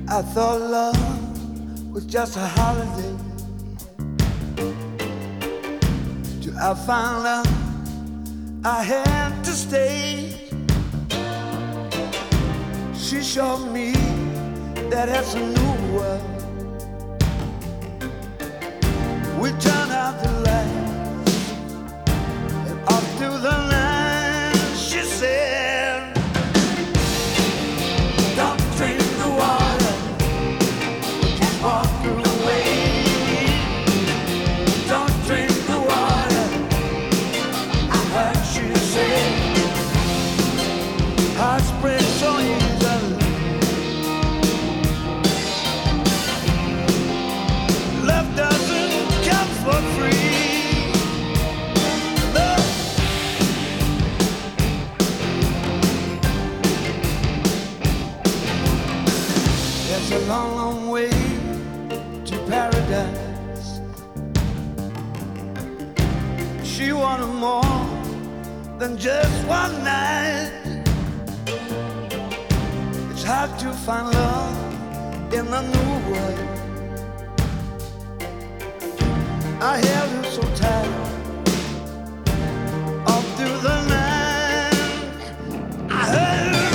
I thought love was just a holiday till I found out I had to stay. She showed me that it's a new world. We turned out the lights and off through the night. She said, don't drink the water, just walk away. Don't drink the water, I heard she said. Hearts break so easily, love doesn't come for free. Love. There's a long, long way to paradise. She wanted more than just one night. It's hard to find love in a new world. I held her so tight all through the night. I heard her.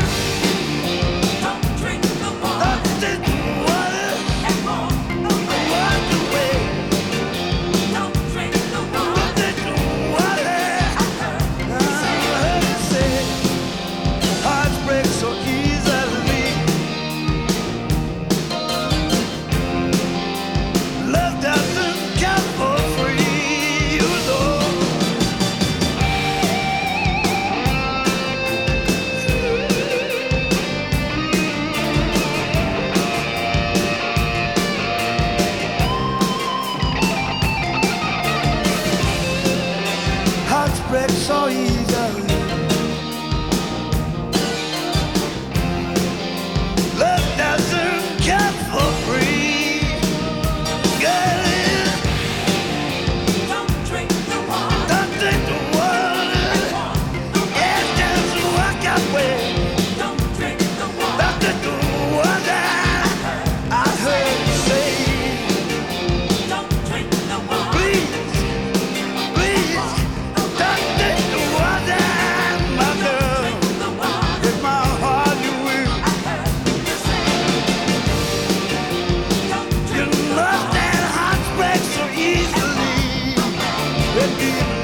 Don't drink the water. Don't drink the water. And walk away. Don't drink the water. Don't drink the water. I heard her say, hearts break so easily. Love doesn't come for free, you know. Hearts break so easily. Love doesn't come for free. Girl, don't drink the water. Don't drink the water. Yeah, just walk away. Don't drink the water. Don't drink the water. I heard you say, don't drink the water. Please, please, don't drink the water, my girl. With my heart you will. You love that heart break so easily. Baby,